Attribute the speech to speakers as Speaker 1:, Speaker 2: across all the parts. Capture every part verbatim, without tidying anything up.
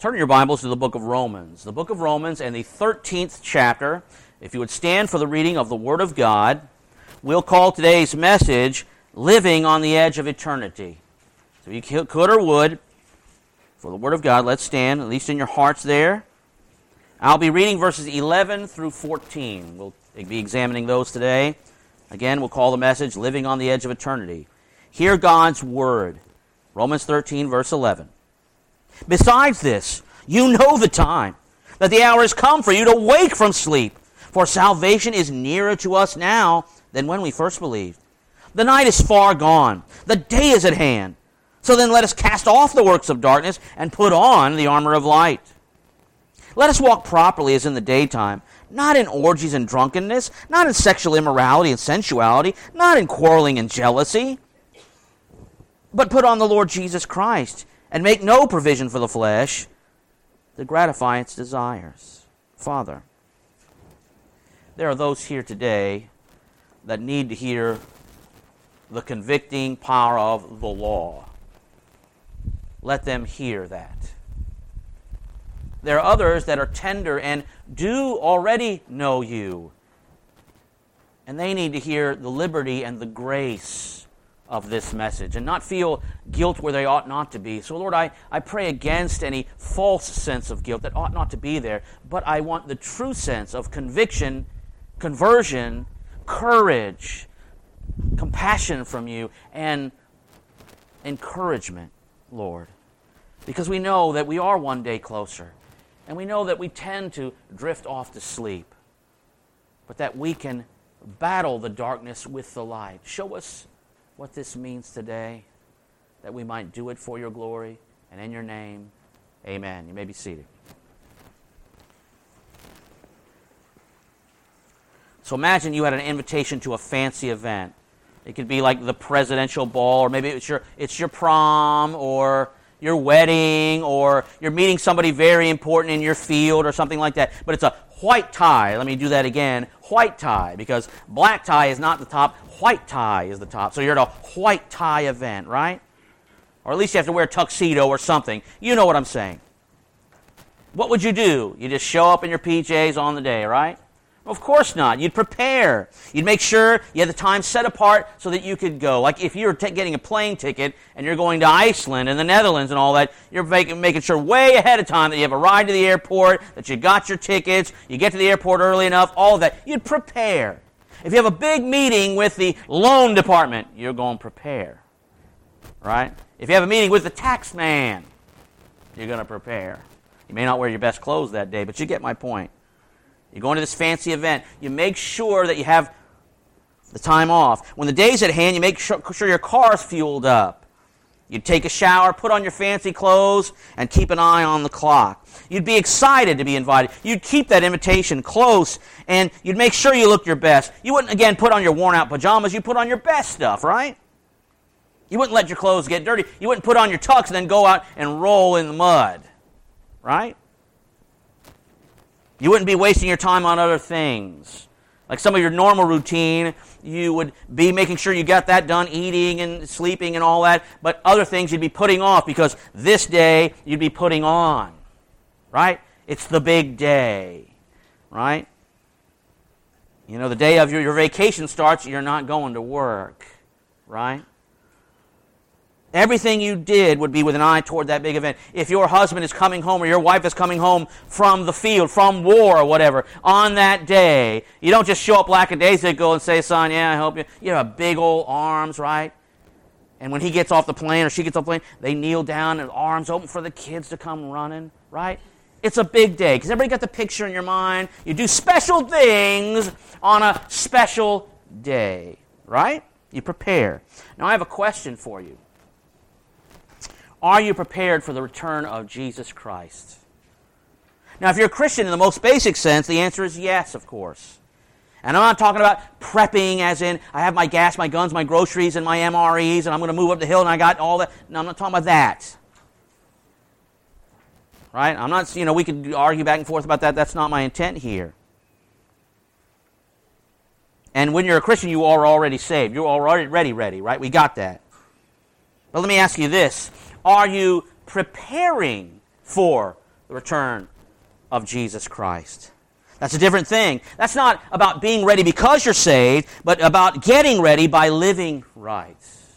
Speaker 1: Turn your Bibles to the book of Romans. The book of Romans and the thirteenth chapter. If you would stand for the reading of the Word of God, we'll call today's message, Living on the Edge of Eternity. So you could or would, for the Word of God, let's stand, at least in your hearts there. I'll be reading verses eleven through fourteen. We'll be examining those today. Again, we'll call the message, Living on the Edge of Eternity. Hear God's Word. Romans thirteen, verse eleven. Besides this, you know the time, that the hour has come for you to wake from sleep, for salvation is nearer to us now than when we first believed. The night is far gone, the day is at hand. So then let us cast off the works of darkness and put on the armor of light. Let us walk properly as in the daytime, not in orgies and drunkenness, not in sexual immorality and sensuality, not in quarreling and jealousy, but put on the Lord Jesus Christ, and make no provision for the flesh to gratify its desires. Father, there are those here today that need to hear the convicting power of the law. Let them hear that. There are others that are tender and do already know you, and they need to hear the liberty and the grace of this message and not feel guilt where they ought not to be. So, Lord, I, I pray against any false sense of guilt that ought not to be there, but I want the true sense of conviction, conversion, courage, compassion from you, and encouragement, Lord, because we know that we are one day closer, and we know that we tend to drift off to sleep, but that we can battle the darkness with the light. Show us what this means today, that we might do it for your glory, and in your name, amen. You may be seated. So imagine you had an invitation to a fancy event. It could be like the presidential ball, or maybe it's your it's your prom, or your wedding, or you're meeting somebody very important in your field, or something like that. But it's a white tie. Let me do that again. White tie, because black tie is not the top. White tie is the top. So you're at a white tie event, right? Or at least you have to wear a tuxedo or something. You know what I'm saying. What would you do? You just show up in your P Js on the day, right? Of course not. You'd prepare. You'd make sure you had the time set apart so that you could go. Like if you're t- getting a plane ticket and you're going to Iceland and the Netherlands and all that, you're making, making sure way ahead of time that you have a ride to the airport, that you got your tickets, you get to the airport early enough, all of that. You'd prepare. If you have a big meeting with the loan department, you're going to prepare. Right? If you have a meeting with the tax man, you're going to prepare. You may not wear your best clothes that day, but you get my point. You're going to this fancy event. You make sure that you have the time off. When the day's at hand, you make sure, sure your car's fueled up. You'd take a shower, put on your fancy clothes, and keep an eye on the clock. You'd be excited to be invited. You'd keep that invitation close, and you'd make sure you looked your best. You wouldn't, again, put on your worn-out pajamas. You'd put on your best stuff, right? You wouldn't let your clothes get dirty. You wouldn't put on your tux and then go out and roll in the mud, right? You wouldn't be wasting your time on other things. Like some of your normal routine, you would be making sure you got that done, eating and sleeping and all that, but other things you'd be putting off because this day you'd be putting on, right? It's the big day, right? You know, the day of your, your vacation starts, you're not going to work, right? Everything you did would be with an eye toward that big event. If your husband is coming home or your wife is coming home from the field, from war or whatever, on that day, you don't just show up lackadaisical and say, son, yeah, I hope you. You have big old arms, right? And when he gets off the plane or she gets off the plane, they kneel down and arms open for the kids to come running, right? It's a big day because everybody got the picture in your mind. You do special things on a special day, right? You prepare. Now, I have a question for you. Are you prepared for the return of Jesus Christ? Now, if you're a Christian in the most basic sense, the answer is yes, of course. And I'm not talking about prepping as in I have my gas, my guns, my groceries, and my M R Es, and I'm going to move up the hill and I got all that. No, I'm not talking about that. Right? I'm not, you know, we could argue back and forth about that. That's not my intent here. And when you're a Christian, you are already saved. You're already ready, ready, right? We got that. But let me ask you this. Are you preparing for the return of Jesus Christ. That's a different thing. That's not about being ready because you're saved, but about getting ready by living right.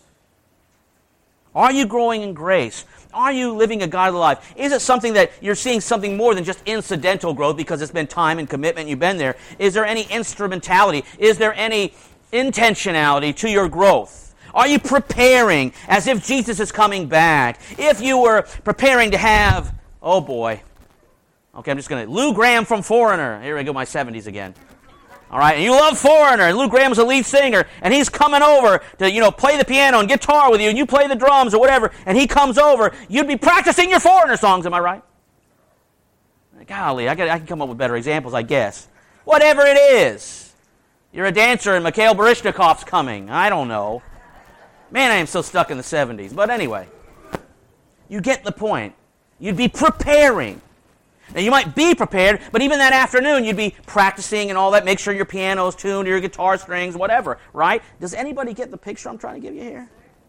Speaker 1: Are you growing in grace? Are you living a godly life? Is it something that you're seeing something more than just incidental growth because it's been time and commitment, you've been there? Is there any instrumentality? Is there any intentionality to your growth? Are you preparing as if Jesus is coming back? If you were preparing to have, oh boy, okay, I'm just going to, Lou Graham from Foreigner. Here we go, my seventies again. All right, and you love Foreigner, and Lou Graham's a lead singer, and he's coming over to, you know, play the piano and guitar with you, and you play the drums or whatever, and he comes over, you'd be practicing your Foreigner songs, am I right? Golly, I, got, I can come up with better examples, I guess. Whatever it is. You're a dancer, and Mikhail Baryshnikov's coming. I don't know. Man, I am so stuck in the seventies. But anyway, you get the point. You'd be preparing. Now, you might be prepared, but even that afternoon, you'd be practicing and all that. Make sure your piano's tuned, your guitar strings, whatever, right? Does anybody get the picture I'm trying to give you here?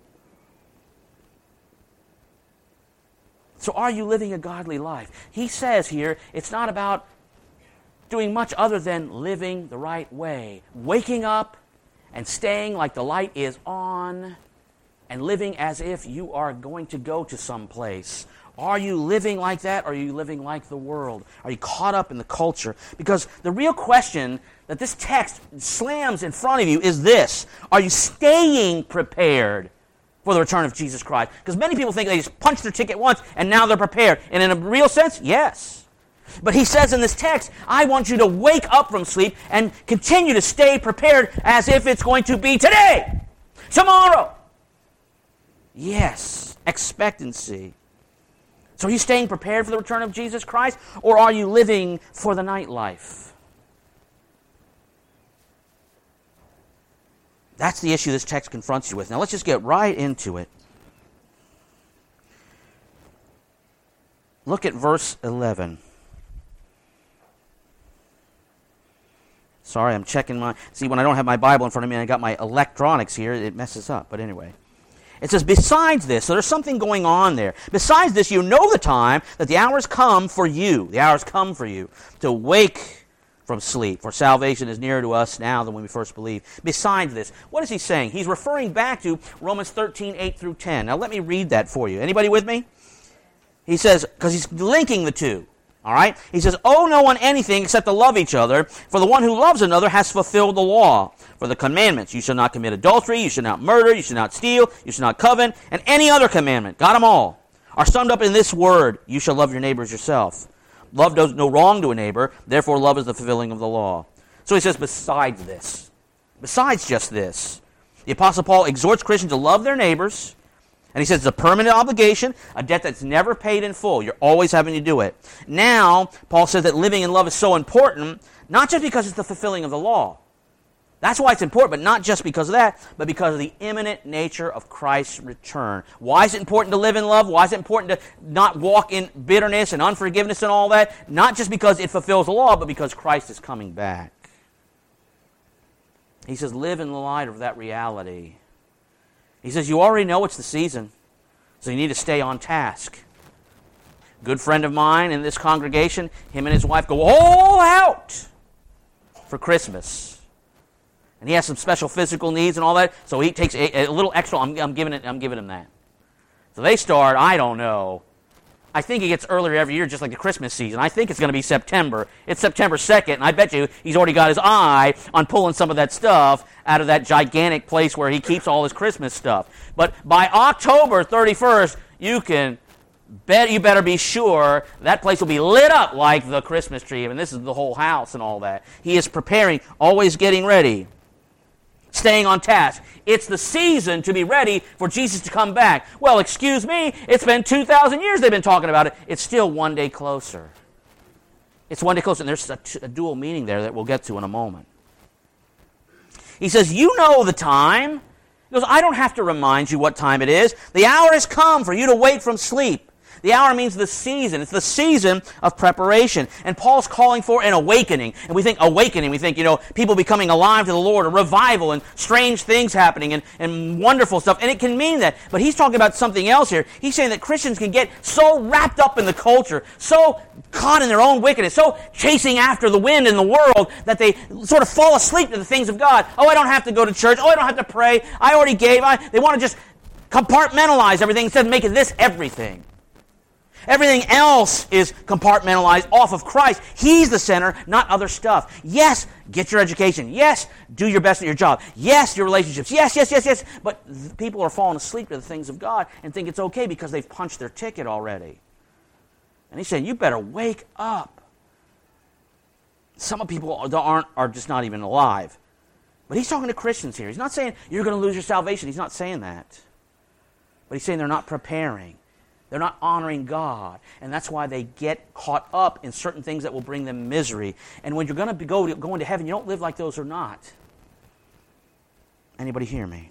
Speaker 1: So are you living a godly life? He says here, it's not about doing much other than living the right way. Waking up and staying like the light is on and living as if you are going to go to some place. Are you living like that, or are you living like the world? Are you caught up in the culture? Because the real question that this text slams in front of you is this: are you staying prepared for the return of Jesus Christ? Because many people think they just punched their ticket once and now they're prepared. And in a real sense, yes. But he says in this text, I want you to wake up from sleep and continue to stay prepared as if it's going to be today, tomorrow. Yes, expectancy. So are you staying prepared for the return of Jesus Christ, or are you living for the nightlife? That's the issue this text confronts you with. Now let's just get right into it. Look at verse eleven. Sorry, I'm checking my... See, when I don't have my Bible in front of me and I got my electronics here, it messes up. But anyway... It says, besides this, so there's something going on there. Besides this, you know the time that the hours come for you. The hours come for you to wake from sleep. For salvation is nearer to us now than when we first believed. Besides this, what is he saying? He's referring back to Romans thirteen, eight through ten. Now let me read that for you. Anybody with me? He says, because he's linking the two. All right? He says, owe no one anything except to love each other, for the one who loves another has fulfilled the law. For the commandments, you shall not commit adultery, you shall not murder, you shall not steal, you shall not covet, and any other commandment, got them all, are summed up in this word: you shall love your neighbor as yourself. Love does no wrong to a neighbor, therefore love is the fulfilling of the law. So he says, besides this, besides just this, the Apostle Paul exhorts Christians to love their neighbors, and he says it's a permanent obligation, a debt that's never paid in full. You're always having to do it. Now, Paul says that living in love is so important, not just because it's the fulfilling of the law. That's why it's important, but not just because of that, but because of the imminent nature of Christ's return. Why is it important to live in love? Why is it important to not walk in bitterness and unforgiveness and all that? Not just because it fulfills the law, but because Christ is coming back. He says, live in the light of that reality. He says, you already know it's the season, so you need to stay on task. A good friend of mine in this congregation, him and his wife go all out for Christmas. And he has some special physical needs and all that, so he takes a, a little extra. I'm, I'm giving it. I'm giving him that. So they start. I don't know. I think it gets earlier every year, just like the Christmas season. I think it's going to be September. It's September second, and I bet you he's already got his eye on pulling some of that stuff out of that gigantic place where he keeps all his Christmas stuff. But by October thirty-first, you can bet you better be sure that place will be lit up like the Christmas tree. I mean, this is the whole house and all that. He is preparing, always getting ready. Staying on task. It's the season to be ready for Jesus to come back. Well, excuse me, it's been two thousand years they've been talking about it. It's still one day closer. It's one day closer, and there's a, t- a dual meaning there that we'll get to in a moment. He says, you know the time. He goes, I don't have to remind you what time it is. The hour has come for you to wake from sleep. The hour means the season. It's the season of preparation. And Paul's calling for an awakening. And we think awakening, we think, you know, people becoming alive to the Lord, a revival and strange things happening and, and wonderful stuff. And it can mean that. But he's talking about something else here. He's saying that Christians can get so wrapped up in the culture, so caught in their own wickedness, so chasing after the wind in the world that they sort of fall asleep to the things of God. Oh, I don't have to go to church. Oh, I don't have to pray. I already gave. I, they want to just compartmentalize everything instead of making this everything. Everything else is compartmentalized off of Christ. He's the center, not other stuff. Yes, get your education. Yes, do your best at your job. Yes, your relationships. Yes, yes, yes, yes. But people are falling asleep to the things of God and think it's okay because they've punched their ticket already. And he's saying, you better wake up. Some people aren't, are just not even alive. But he's talking to Christians here. He's not saying you're going to lose your salvation. He's not saying that. But he's saying they're not preparing. They're not honoring God. And that's why they get caught up in certain things that will bring them misery. And when you're going to go, go into heaven, you don't live like those or not. Anybody hear me?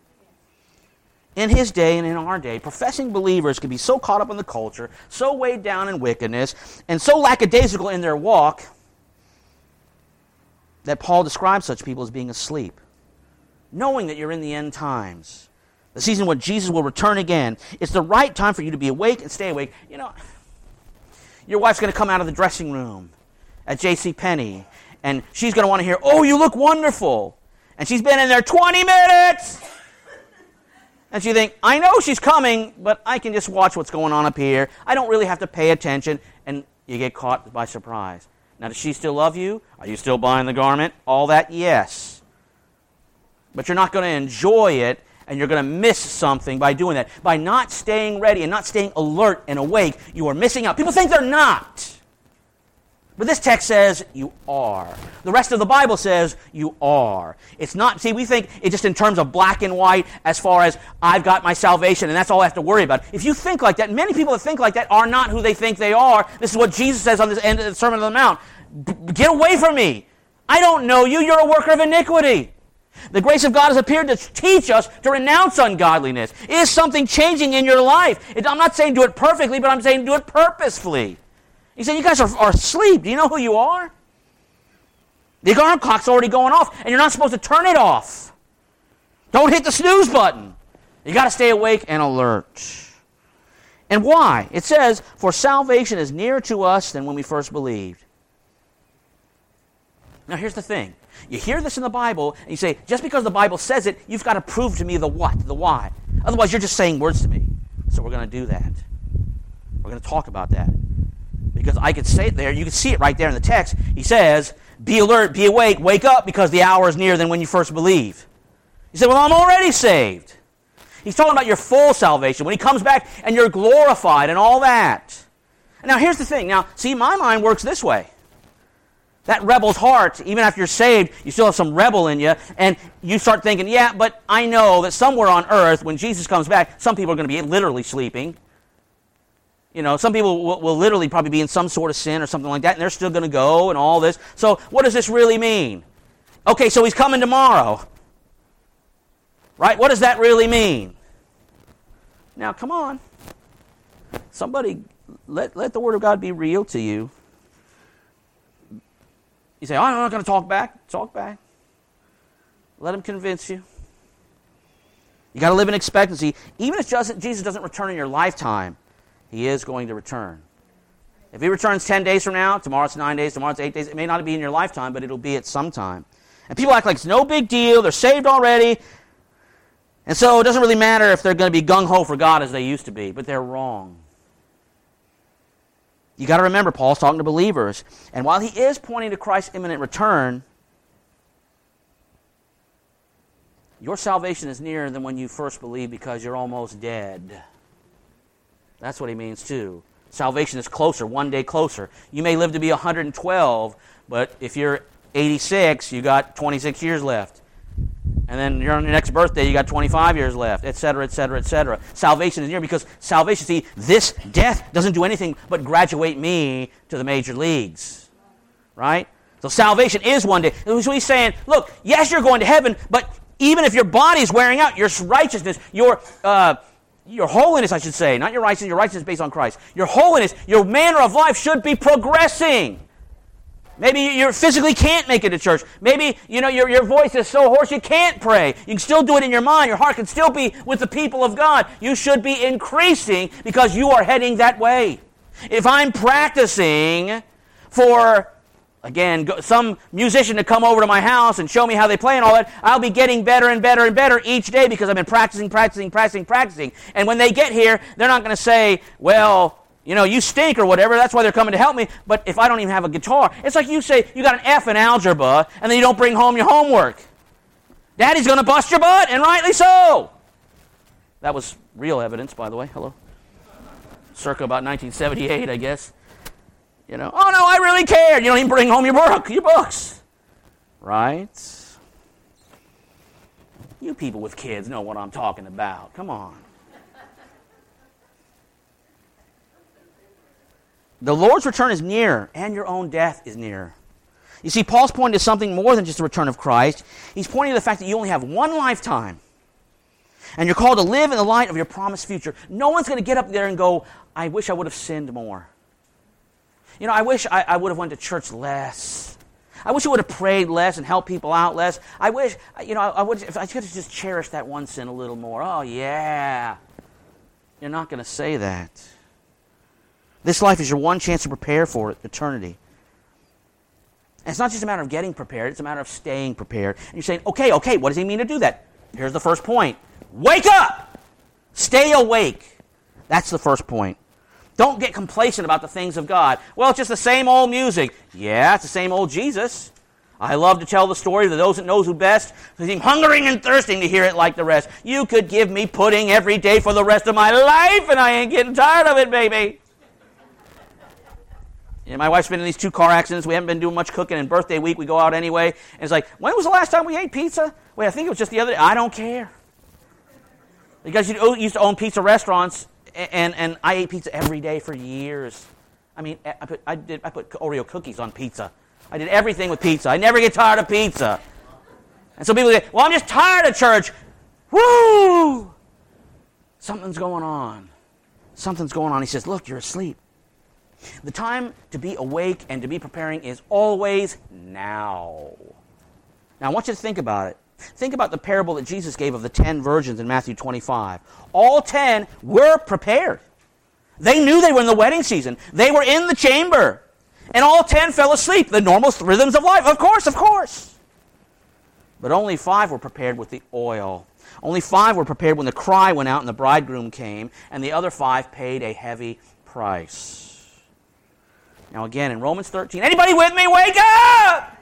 Speaker 1: In his day and in our day, professing believers can be so caught up in the culture, so weighed down in wickedness, and so lackadaisical in their walk that Paul describes such people as being asleep, knowing that you're in the end times. The season when Jesus will return again. It's the right time for you to be awake and stay awake. You know, your wife's going to come out of the dressing room at JCPenney, and she's going to want to hear, oh, you look wonderful. And she's been in there twenty minutes. And you think, I know she's coming, but I can just watch what's going on up here. I don't really have to pay attention. And you get caught by surprise. Now, does she still love you? Are you still buying the garment? All that, yes. But you're not going to enjoy it. And you're going to miss something by doing that. By not staying ready and not staying alert and awake, you are missing out. People think they're not. But this text says you are. The rest of the Bible says you are. It's not, see, we think it's just in terms of black and white as far as I've got my salvation and that's all I have to worry about. If you think like that, many people that think like that are not who they think they are. This is what Jesus says on this end of the Sermon on the Mount. Get away from me. I don't know you. You're a worker of iniquity. The grace of God has appeared to teach us to renounce ungodliness. Is something changing in your life? It, I'm not saying do it perfectly, but I'm saying do it purposefully. He said, you guys are, are asleep. Do you know who you are? The alarm clock's already going off, and you're not supposed to turn it off. Don't hit the snooze button. You got to stay awake and alert. And why? It says, for salvation is nearer to us than when we first believed. Now here's the thing. You hear this in the Bible, and you say, just because the Bible says it, you've got to prove to me the what, the why. Otherwise, you're just saying words to me. So we're going to do that. We're going to talk about that. Because I could say it there, you can see it right there in the text. He says, be alert, be awake, wake up, because the hour is nearer than when you first believe. You say, well, I'm already saved. He's talking about your full salvation, when he comes back and you're glorified and all that. And now here's the thing. Now, see, my mind works this way. That rebel's heart, even after you're saved, you still have some rebel in you, and you start thinking, yeah, but I know that somewhere on earth, when Jesus comes back, some people are going to be literally sleeping. You know, some people will, will literally probably be in some sort of sin or something like that, and they're still going to go and all this. So what does this really mean? Okay, so he's coming tomorrow. Right? What does that really mean? Now, come on. Somebody, let, let the Word of God be real to you. You say, oh, I'm not going to talk back. Talk back. Let him convince you. You got to live in expectancy. Even if Jesus doesn't return in your lifetime, he is going to return. If he returns ten days from now, tomorrow it's nine days, tomorrow it's eight days, it may not be in your lifetime, but it'll be at some time. And people act like it's no big deal, they're saved already, and so it doesn't really matter if they're going to be gung-ho for God as they used to be, but they're wrong. You got to remember, Paul's talking to believers. And while he is pointing to Christ's imminent return, your salvation is nearer than when you first believed because you're almost dead. That's what he means too. Salvation is closer, one day closer. You may live to be one hundred twelve, but if you're eighty-six, you got twenty-six years left. And then you're on your next birthday, you got twenty-five years left, et cetera, et cetera, et cetera. Salvation is near because salvation, see, this death doesn't do anything but graduate me to the major leagues. Right? So salvation is one day. So he's saying, look, yes, you're going to heaven, but even if your body is wearing out, your righteousness, your uh, Your holiness, I should say, not your righteousness. Your righteousness is based on Christ. Your holiness, your manner of life should be progressing. Maybe you physically can't make it to church. Maybe, you know, your, your voice is so hoarse you can't pray. You can still do it in your mind. Your heart can still be with the people of God. You should be increasing because you are heading that way. If I'm practicing for, again, go, some musician to come over to my house and show me how they play and all that, I'll be getting better and better and better each day because I've been practicing, practicing, practicing, practicing. And when they get here, they're not going to say, well, you know, you stink or whatever, that's why they're coming to help me. But if I don't even have a guitar, it's like you say you got an F in algebra and then you don't bring home your homework. Daddy's going to bust your butt, and rightly so. That was real evidence, by the way. Hello. Circa about nineteen seventy-eight, I guess. You know, oh no, I really cared. You don't even bring home your book, your books. Right? You people with kids know what I'm talking about. Come on. The Lord's return is near, and your own death is near. You see, Paul's pointing to something more than just the return of Christ. He's pointing to the fact that you only have one lifetime, and you're called to live in the light of your promised future. No one's going to get up there and go, I wish I would have sinned more. You know, I wish I, I would have went to church less. I wish I would have prayed less and helped people out less. I wish, you know, I, I would if I could have just cherished that one sin a little more. Oh, yeah. You're not going to say that. This life is your one chance to prepare for it, eternity. And it's not just a matter of getting prepared, it's a matter of staying prepared. And you're saying, okay, okay, what does he mean to do that? Here's the first point. Wake up! Stay awake. That's the first point. Don't get complacent about the things of God. Well, it's just the same old music. Yeah, it's the same old Jesus. I love to tell the story to those that knows who best. I'm hungering and thirsting to hear it like the rest. You could give me pudding every day for the rest of my life, and I ain't getting tired of it, baby. Yeah, my wife's been in these two car accidents. We haven't been doing much cooking, and birthday week we go out anyway. And it's like, when was the last time we ate pizza? Wait, I think it was just the other day. I don't care. Because you used to own pizza restaurants, and, and I ate pizza every day for years. I mean, I put, I, did, I put Oreo cookies on pizza. I did everything with pizza. I never get tired of pizza. And so people say, well, I'm just tired of church. Woo! Something's going on. Something's going on. He says, look, you're asleep. The time to be awake and to be preparing is always now. Now, I want you to think about it. Think about the parable that Jesus gave of the ten virgins in Matthew twenty-five. All ten were prepared. They knew they were in the wedding season. They were in the chamber. And all ten fell asleep. The normal rhythms of life. Of course, of course. But only five were prepared with the oil. Only five were prepared when the cry went out and the bridegroom came. And the other five paid a heavy price. Now again, in Romans thirteen, anybody with me? Wake up!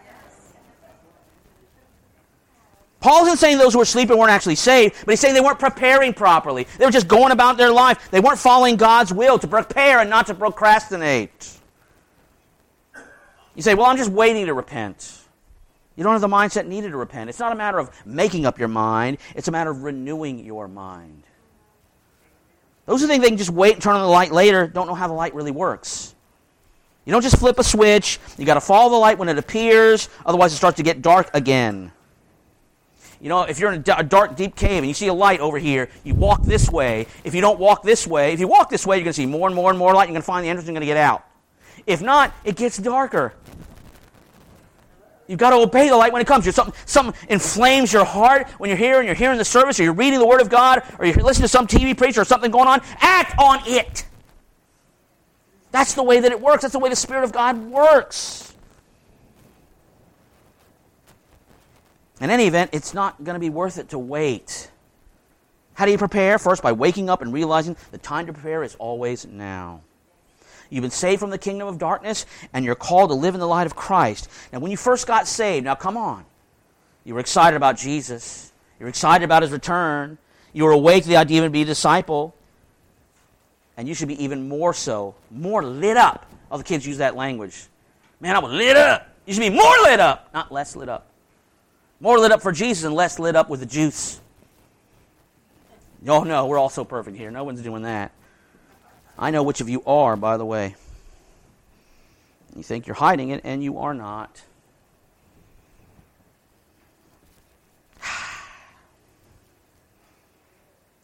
Speaker 1: Paul isn't saying those who were sleeping weren't actually saved, but he's saying they weren't preparing properly. They were just going about their life. They weren't following God's will to prepare and not to procrastinate. You say, well, I'm just waiting to repent. You don't have the mindset needed to repent. It's not a matter of making up your mind. It's a matter of renewing your mind. Those who think they can just wait and turn on the light later don't know how the light really works. You don't just flip a switch. You got to follow the light when it appears. Otherwise, it starts to get dark again. You know, if you're in a dark, deep cave and you see a light over here, you walk this way. If you don't walk this way, if you walk this way, you're going to see more and more and more light. You're going to find the entrance and you're going to get out. If not, it gets darker. You've got to obey the light when it comes. You're something, something inflames your heart when you're here and you're hearing the service or you're reading the Word of God or you're listening to some T V preacher or something going on. Act on it. That's the way that it works. That's the way the Spirit of God works. In any event, it's not going to be worth it to wait. How do you prepare? First, by waking up and realizing the time to prepare is always now. You've been saved from the kingdom of darkness, and you're called to live in the light of Christ. Now, when you first got saved, now come on. You were excited about Jesus. You were excited about His return. You were awake to the idea of being a disciple. And you should be even more so, more lit up. All the kids use that language. Man, I was lit up. You should be more lit up, not less lit up. More lit up for Jesus and less lit up with the juice. Oh, no, we're all so perfect here. No one's doing that. I know which of you are, by the way. You think you're hiding it, and you are not.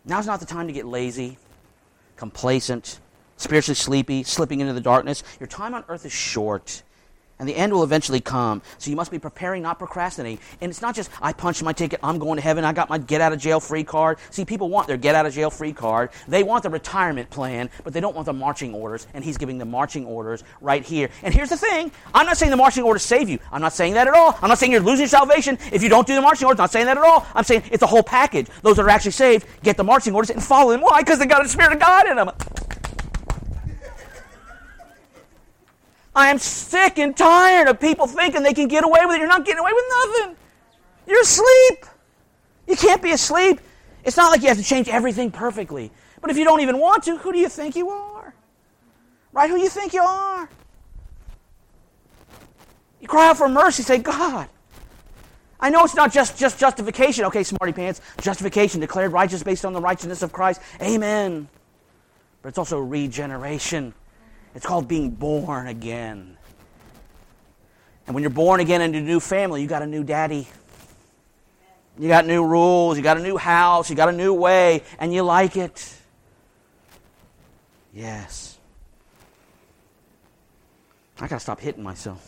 Speaker 1: Now's not the time to get lazy, complacent, spiritually sleepy, slipping into the darkness. Your time on earth is short, and the end will eventually come. So you must be preparing, not procrastinating. And it's not just, I punched my ticket, I'm going to heaven, I got my get-out-of-jail-free card. See, people want their get-out-of-jail-free card. They want the retirement plan, but they don't want the marching orders, and he's giving the marching orders right here. And here's the thing, I'm not saying the marching orders save you. I'm not saying that at all. I'm not saying you're losing your salvation if you don't do the marching orders. I'm not saying that at all. I'm saying it's a whole package. Those that are actually saved get the marching orders and follow them. Why? Because they got the Spirit of God in them. I am sick and tired of people thinking they can get away with it. You're not getting away with nothing. You're asleep. You can't be asleep. It's not like you have to change everything perfectly. But if you don't even want to, who do you think you are? Right? Who do you think you are? You cry out for mercy. Say, God, I know it's not just, just justification. Okay, smarty pants. Justification, declared righteous based on the righteousness of Christ. Amen. But it's also regeneration. It's called being born again. And when you're born again into a new family, you got a new daddy. You got new rules. You got a new house. You got a new way. And you like it. Yes. I got to stop hitting myself.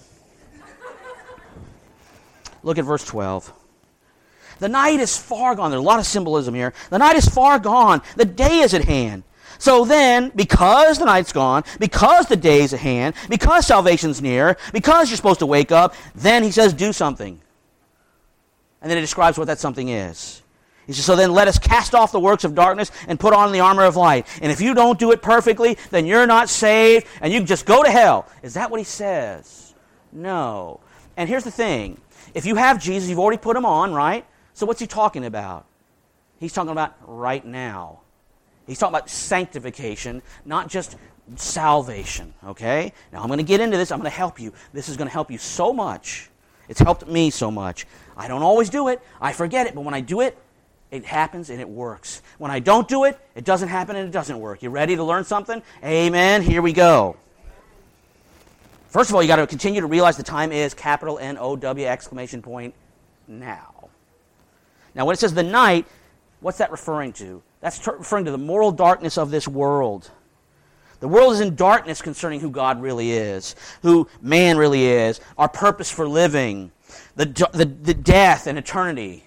Speaker 1: Look at verse twelve. The night is far gone. There's a lot of symbolism here. The night is far gone. The day is at hand. So then, because the night's gone, because the day's at hand, because salvation's near, because you're supposed to wake up, then he says, do something. And then he describes what that something is. He says, so then let us cast off the works of darkness and put on the armor of light. And if you don't do it perfectly, then you're not saved, and you can just go to hell. Is that what he says? No. And here's the thing. If you have Jesus, you've already put him on, right? So what's he talking about? He's talking about right now. He's talking about sanctification, not just salvation, okay? Now, I'm going to get into this. I'm going to help you. This is going to help you so much. It's helped me so much. I don't always do it. I forget it. But when I do it, it happens and it works. When I don't do it, it doesn't happen and it doesn't work. You ready to learn something? Amen. Here we go. First of all, you got to continue to realize the time is capital N O W exclamation point now. Now, when it says the night, what's that referring to? That's t- referring to the moral darkness of this world. The world is in darkness concerning who God really is, who man really is, our purpose for living, the, the, the death and eternity.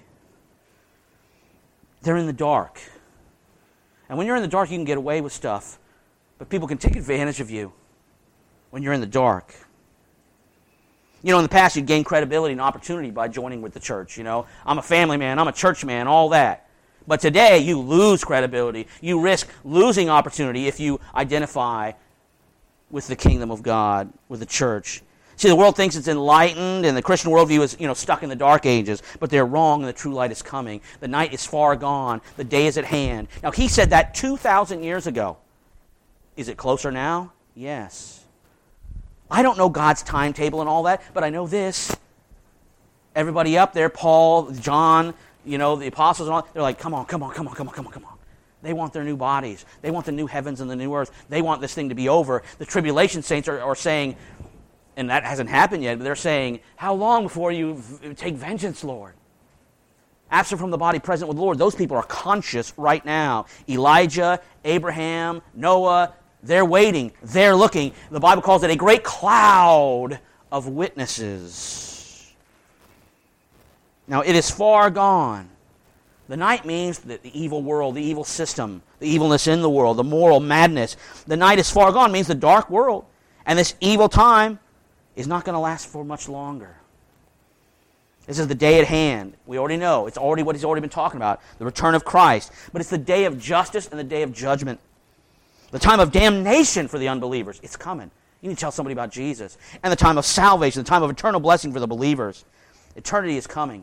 Speaker 1: They're in the dark. And when you're in the dark, you can get away with stuff, but people can take advantage of you when you're in the dark. You know, in the past, you'd gain credibility and opportunity by joining with the church. You know, I'm a family man, I'm a church man, all that. But today, you lose credibility. You risk losing opportunity if you identify with the kingdom of God, with the church. See, the world thinks it's enlightened, and the Christian worldview is, you know, stuck in the dark ages. But they're wrong, and the true light is coming. The night is far gone. The day is at hand. Now, he said that two thousand years ago. Is it closer now? Yes. I don't know God's timetable and all that, but I know this. Everybody up there, Paul, John, you know, the apostles and all, they're like, come on, come on, come on, come on, come on, come on. They want their new bodies. They want the new heavens and the new earth. They want this thing to be over. The tribulation saints are, are saying, and that hasn't happened yet, but they're saying, how long before you v- take vengeance, Lord? Absent from the body, present with the Lord. Those people are conscious right now. Elijah, Abraham, Noah, they're waiting. They're looking. The Bible calls it a great cloud of witnesses. Now, it is far gone. The night means that the evil world, the evil system, the evilness in the world, the moral madness. The night is far gone means the dark world. And this evil time is not going to last for much longer. This is the day at hand. We already know. It's already what he's already been talking about, the return of Christ. But it's the day of justice and the day of judgment. The time of damnation for the unbelievers. It's coming. You need to tell somebody about Jesus. And the time of salvation, the time of eternal blessing for the believers. Eternity is coming.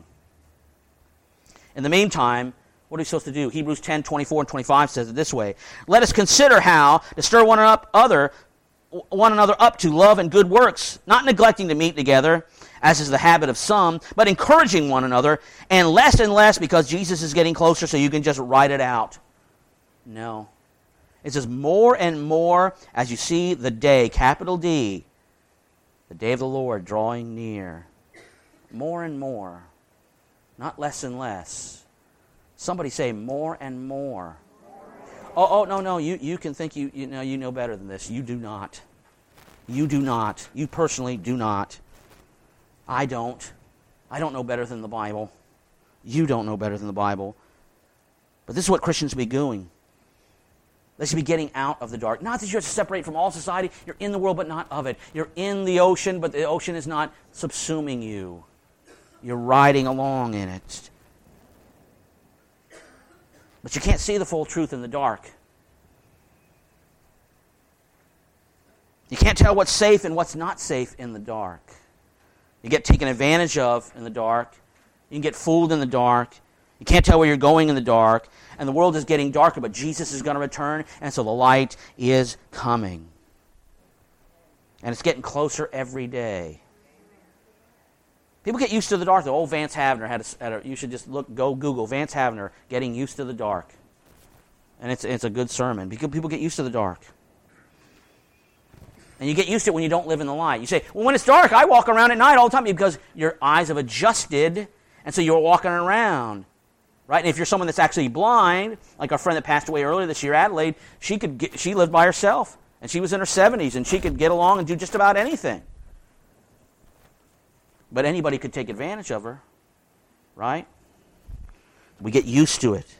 Speaker 1: In the meantime, what are we supposed to do? Hebrews ten, twenty-four and twenty-five says it this way. Let us consider how to stir one up other, one another up to love and good works, not neglecting to meet together, as is the habit of some, but encouraging one another, and less and less because Jesus is getting closer so you can just write it out. No. It says more and more as you see the day, capital D, the day of the Lord drawing near. More and more. Not less and less. Somebody say more and more. Oh, oh no, no, you, you can think you, you know you know better than this. You do not. You do not. You personally do not. I don't. I don't know better than the Bible. You don't know better than the Bible. But this is what Christians should be doing. They should be getting out of the dark. Not that you have to separate from all society. You're in the world, but not of it. You're in the ocean, but the ocean is not subsuming you. You're riding along in it. But you can't see the full truth in the dark. You can't tell what's safe and what's not safe in the dark. You get taken advantage of in the dark. You can get fooled in the dark. You can't tell where you're going in the dark. And the world is getting darker, but Jesus is going to return, and so the light is coming. And it's getting closer every day. People get used to the dark. The old Vance Havner had a, had a you should just look, go Google Vance Havner, Getting Used to the Dark. And it's, it's a good sermon, because people get used to the dark. And you get used to it when you don't live in the light. You say, well, when it's dark, I walk around at night all the time, because your eyes have adjusted, and so you're walking around. Right? And if you're someone that's actually blind, like our friend that passed away earlier this year, Adelaide, she could get, she lived by herself, and she was in her seventies, and she could get along and do just about anything. But anybody could take advantage of her, right? We get used to it.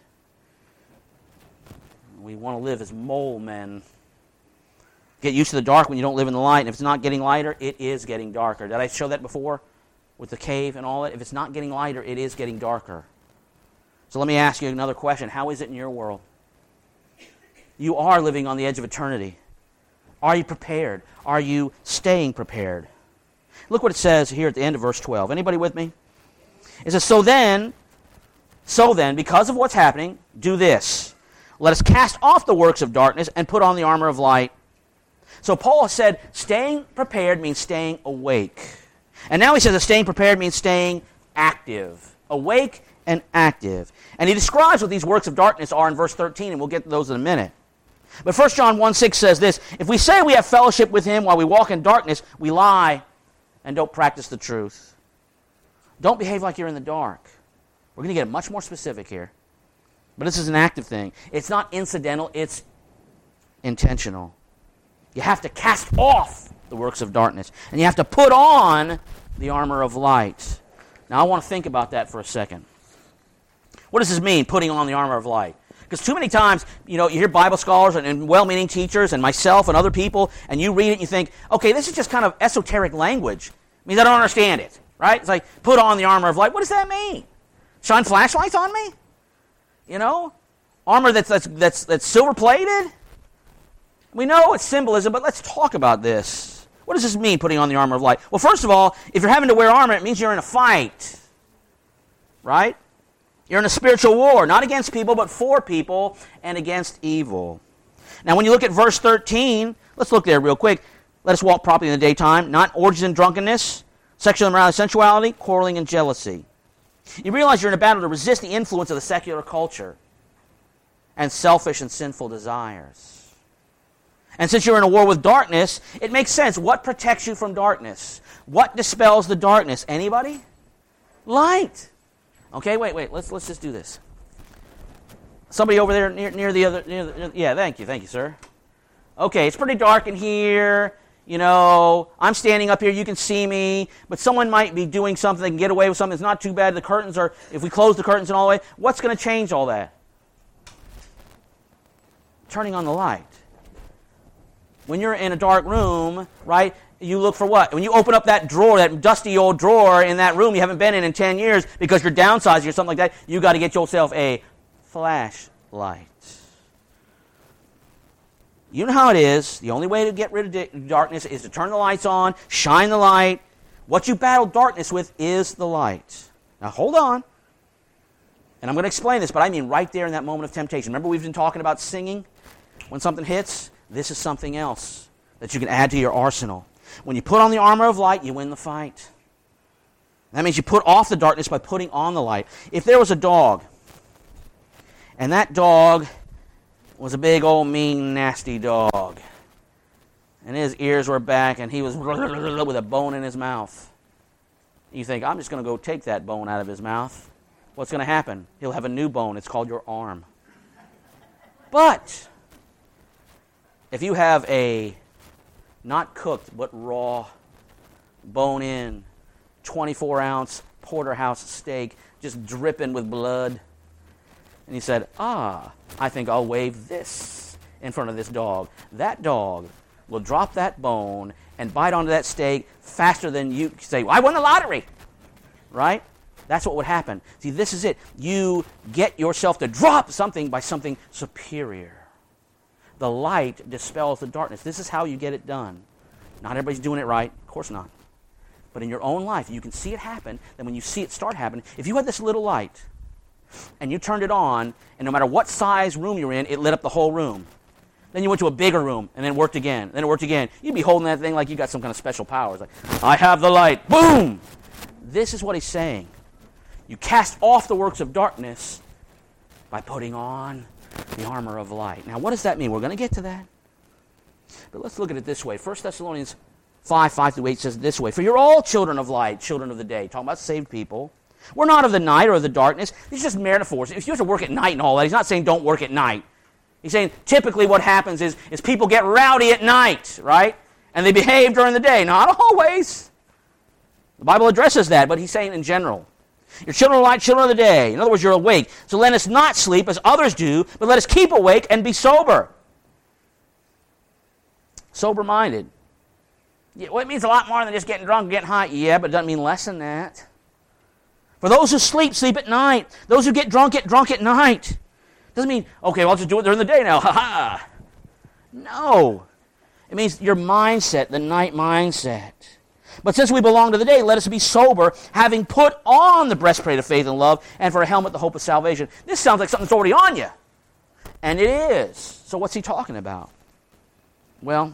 Speaker 1: We want to live as mole men. Get used to the dark when you don't live in the light, and if it's not getting lighter, it is getting darker. Did I show that before with the cave and all that? If it's not getting lighter, it is getting darker. So let me ask you another question. How is it in your world? You are living on the edge of eternity. Are you prepared? Are you staying prepared? Look what it says here at the end of verse twelve. Anybody with me? It says, so then, so then, because of what's happening, do this. Let us cast off the works of darkness and put on the armor of light. So Paul said staying prepared means staying awake. And now he says that staying prepared means staying active. Awake and active. And he describes what these works of darkness are in verse thirteen, and we'll get to those in a minute. But First John one six says this, if we say we have fellowship with him while we walk in darkness, we lie and don't practice the truth. Don't behave like you're in the dark. We're going to get much more specific here. But this is an active thing. It's not incidental, it's intentional. You have to cast off the works of darkness, and you have to put on the armor of light. Now I want to think about that for a second. What does this mean, putting on the armor of light? Because too many times, you know, you hear Bible scholars and, and well-meaning teachers and myself and other people, and you read it and you think, okay, this is just kind of esoteric language. It means I don't understand it, right? It's like, put on the armor of light. What does that mean? Shine flashlights on me? You know? Armor that's, that's, that's, that's silver-plated? We know it's symbolism, but let's talk about this. What does this mean, putting on the armor of light? Well, first of all, if you're having to wear armor, it means you're in a fight, right? You're in a spiritual war, not against people, but for people and against evil. Now, when you look at verse thirteen, let's look there real quick. Let us walk properly in the daytime, not orgies and drunkenness, sexual immorality, sensuality, quarreling, and jealousy. You realize you're in a battle to resist the influence of the secular culture and selfish and sinful desires. And since you're in a war with darkness, it makes sense. What protects you from darkness? What dispels the darkness? Anybody? Light. Okay, wait, wait. Let's let's just do this. Somebody over there near near the other. Near the, yeah, thank you, thank you, sir. Okay, it's pretty dark in here. You know, I'm standing up here. You can see me, but someone might be doing something. They can get away with something. It's not too bad. The curtains are. If we close the curtains and all the way, what's going to change all that? Turning on the light. When you're in a dark room, right? You look for what? When you open up that drawer, that dusty old drawer in that room you haven't been in in ten years because you're downsizing or something like that, you got to get yourself a flashlight. You know how it is. The only way to get rid of darkness is to turn the lights on, shine the light. What you battle darkness with is the light. Now hold on. And I'm going to explain this, but I mean right there in that moment of temptation. Remember we've been talking about singing? When something hits, this is something else that you can add to your arsenal. When you put on the armor of light, you win the fight. That means you put off the darkness by putting on the light. If there was a dog, and that dog was a big old mean nasty dog, and his ears were back, and he was with a bone in his mouth, you think, I'm just going to go take that bone out of his mouth. What's going to happen? He'll have a new bone. It's called your arm. But if you have a not cooked but raw, bone-in, twenty-four ounce porterhouse steak just dripping with blood, and he said, ah, I think I'll wave this in front of this dog. That dog will drop that bone and bite onto that steak faster than you say, well, I won the lottery, right? That's what would happen. See, this is it. You get yourself to drop something by something superior. The light dispels the darkness. This is how you get it done. Not everybody's doing it right. Of course not. But in your own life, you can see it happen. Then when you see it start happening, if you had this little light and you turned it on, and no matter what size room you're in, it lit up the whole room. Then you went to a bigger room, and then it worked again. Then it worked again. You'd be holding that thing like you got some kind of special powers. Like, I have the light. Boom! This is what he's saying. You cast off the works of darkness by putting on the armor of light. Now, what does that mean? We're going to get to that. But let's look at it this way. First Thessalonians five, five through eight says it this way. For you're all children of light, children of the day. Talking about saved people. We're not of the night or of the darkness. These are just metaphors. If you have to work at night and all that, he's not saying don't work at night. He's saying typically what happens is, is people get rowdy at night, right? And they behave during the day. Not always. The Bible addresses that, but he's saying in general. You're children of light, children of the day. In other words, you're awake. So let us not sleep as others do, but let us keep awake and be sober. Sober-minded. Yeah, well, it means a lot more than just getting drunk and getting high. Yeah, but it doesn't mean less than that. For those who sleep, sleep at night. Those who get drunk, get drunk at night. Doesn't mean, okay, well, I'll just do it during the day now. Ha ha. No. It means your mindset, the night mindset. But since we belong to the day, let us be sober, having put on the breastplate of faith and love, and for a helmet, the hope of salvation. This sounds like something that's already on you. And it is. So what's he talking about? Well,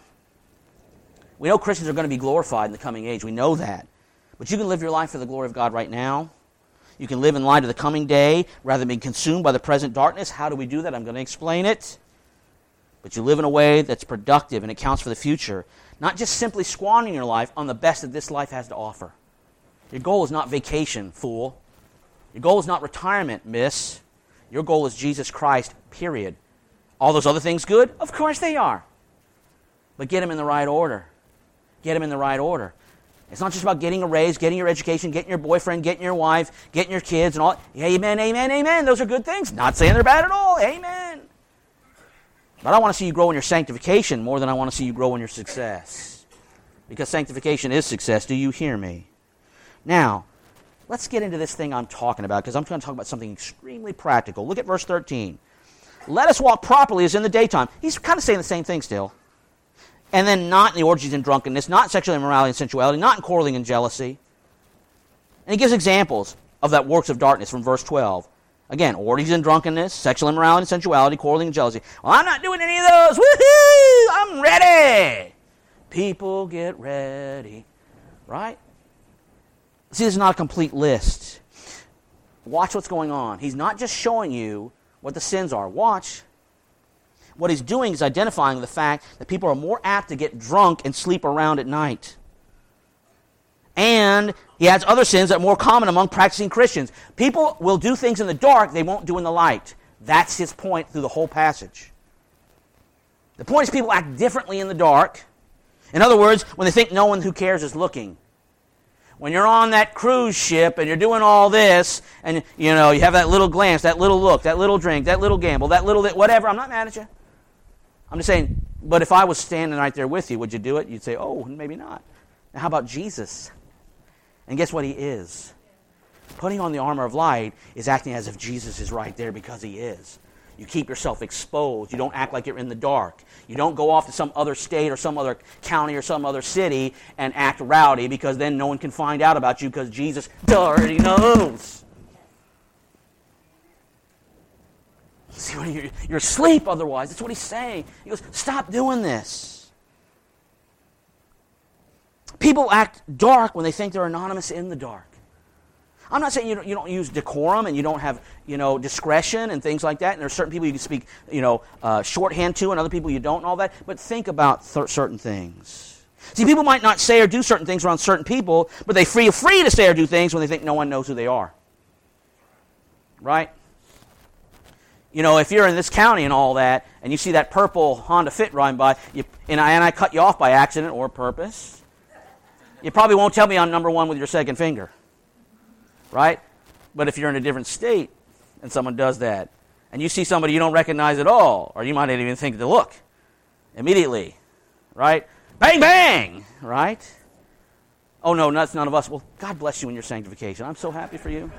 Speaker 1: we know Christians are going to be glorified in the coming age. We know that. But you can live your life for the glory of God right now. You can live in light of the coming day rather than being consumed by the present darkness. How do we do that? I'm going to explain it. But you live in a way that's productive and it counts for the future. Not just simply squandering your life on the best that this life has to offer. Your goal is not vacation, fool. Your goal is not retirement, miss. Your goal is Jesus Christ, period. All those other things good? Of course they are. But get them in the right order. Get them in the right order. It's not just about getting a raise, getting your education, getting your boyfriend, getting your wife, getting your kids, and all. Amen, amen, amen. Those are good things. Not saying they're bad at all. Amen. But I want to see you grow in your sanctification more than I want to see you grow in your success. Because sanctification is success. Do you hear me? Now, let's get into this thing I'm talking about, because I'm going to talk about something extremely practical. Look at verse thirteen. Let us walk properly as in the daytime. He's kind of saying the same thing still. And then not in the orgies and drunkenness, not in sexual immorality and sensuality, not in quarreling and jealousy. And he gives examples of that works of darkness from verse twelve. Again, orgies and drunkenness, sexual immorality and sensuality, quarreling and jealousy. Well, I'm not doing any of those. Woohoo! I'm ready. People get ready. Right? See, this is not a complete list. Watch what's going on. He's not just showing you what the sins are. Watch. What he's doing is identifying the fact that people are more apt to get drunk and sleep around at night. And he adds other sins that are more common among practicing Christians. People will do things in the dark they won't do in the light. That's his point through the whole passage. The point is people act differently in the dark. In other words, when they think no one who cares is looking. When you're on that cruise ship and you're doing all this, and you know you have that little glance, that little look, that little drink, that little gamble, that little whatever, I'm not mad at you. I'm just saying, but if I was standing right there with you, would you do it? You'd say, oh, maybe not. Now, how about Jesus? And guess what he is? Putting on the armor of light is acting as if Jesus is right there because he is. You keep yourself exposed. You don't act like you're in the dark. You don't go off to some other state or some other county or some other city and act rowdy because then no one can find out about you because Jesus already knows. See, you're, you're asleep otherwise. That's what he's saying. He goes, stop doing this. People act dark when they think they're anonymous in the dark. I'm not saying you don't, you don't use decorum and you don't have, you know, discretion and things like that. And there's certain people you can speak, you know, uh, shorthand to and other people you don't and all that. But think about th- certain things. See, people might not say or do certain things around certain people, but they feel free to say or do things when they think no one knows who they are. Right? You know, if you're in this county and all that, and you see that purple Honda Fit riding by, you, and, I, and I cut you off by accident or purpose, you probably won't tell me I'm number one with your second finger, right? But if you're in a different state and someone does that, and you see somebody you don't recognize at all, or you might not even think to look immediately, right? Bang, bang, right? Oh, no, that's none of us. Well, God bless you in your sanctification. I'm so happy for you.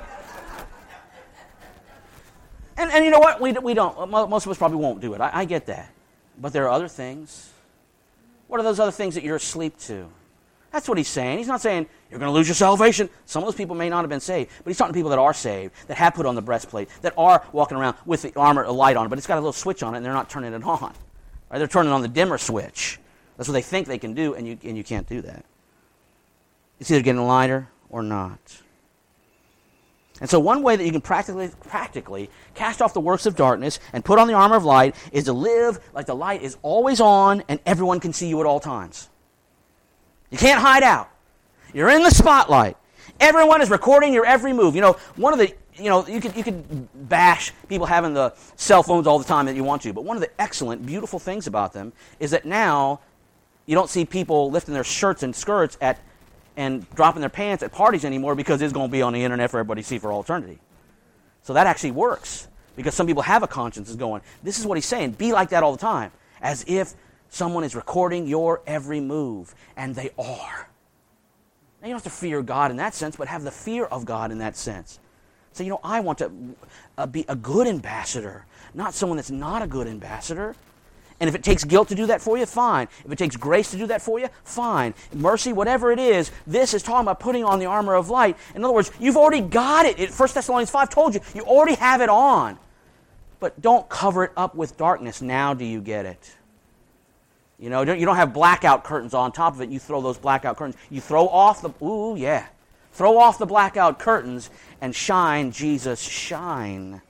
Speaker 1: And, and you know what? We, we don't. Most of us probably won't do it. I, I get that. But there are other things. What are those other things that you're asleep to? That's what he's saying. He's not saying you're going to lose your salvation. Some of those people may not have been saved. But he's talking to people that are saved, that have put on the breastplate, that are walking around with the armor, a light on it, but it's got a little switch on it, and they're not turning it on. Right? They're turning on the dimmer switch. That's what they think they can do, and you, and you can't do that. It's either getting lighter or not. And so one way that you can practically practically cast off the works of darkness and put on the armor of light is to live like the light is always on and everyone can see you at all times. You can't hide out. You're in the spotlight. Everyone is recording your every move. You know, one of the, you know, you could, you could bash people having the cell phones all the time that you want to, but one of the excellent, beautiful things about them is that now you don't see people lifting their shirts and skirts at and dropping their pants at parties anymore because it's going to be on the internet for everybody to see for all eternity. So that actually works because some people have a conscience is going, this is what he's saying, be like that all the time, as if someone is recording your every move, and they are. Now you don't have to fear God in that sense, but have the fear of God in that sense. So, you know, I want to uh, be a good ambassador, not someone that's not a good ambassador. And if it takes guilt to do that for you, fine. If it takes grace to do that for you, fine. Mercy, whatever it is, this is talking about putting on the armor of light. In other words, you've already got it. First Thessalonians five told you, you already have it on. But don't cover it up with darkness. Now do you get it? You know, you don't have blackout curtains on top of it. You throw those blackout curtains. You throw off the, ooh, yeah. Throw off the blackout curtains and shine, Jesus, shine.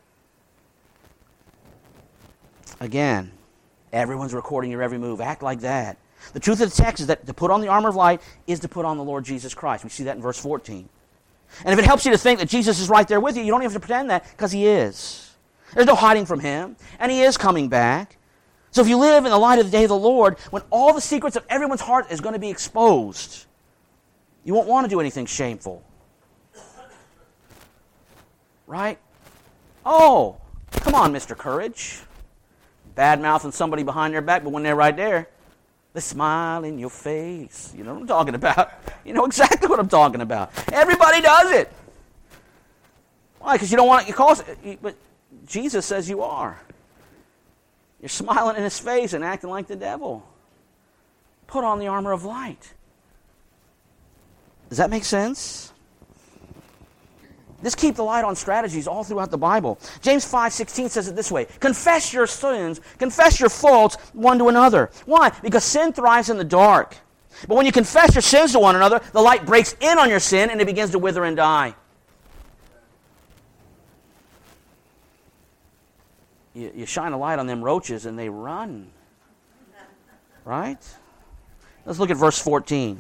Speaker 1: Again. Everyone's recording your every move. Act like that. The truth of the text is that to put on the armor of light is to put on the Lord Jesus Christ. We see that in verse fourteen. And if it helps you to think that Jesus is right there with you, you don't even have to pretend that, because he is. There's no hiding from him, and he is coming back. So if you live in the light of the day of the Lord, when all the secrets of everyone's heart is going to be exposed, you won't want to do anything shameful. Right? Oh, come on, Mister Courage. Bad-mouthing somebody behind their back, but when they're right there, they smile in your face. You know what I'm talking about. You know exactly what I'm talking about. Everybody does it. Why? Because you don't want it. You cause it, but Jesus says you are. You're smiling in his face and acting like the devil. Put on the armor of light. Does that make sense? Just keep the light on strategies all throughout the Bible. James five sixteen says it this way. Confess your sins, confess your faults one to another. Why? Because sin thrives in the dark. But when you confess your sins to one another, the light breaks in on your sin and it begins to wither and die. You, you shine a light on them roaches and they run. Right? Let's look at verse fourteen.